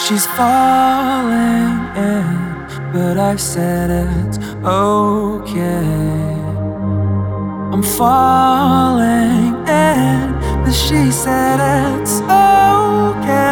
She's falling in, but I said it's okay. I'm falling in, but she said it's okay.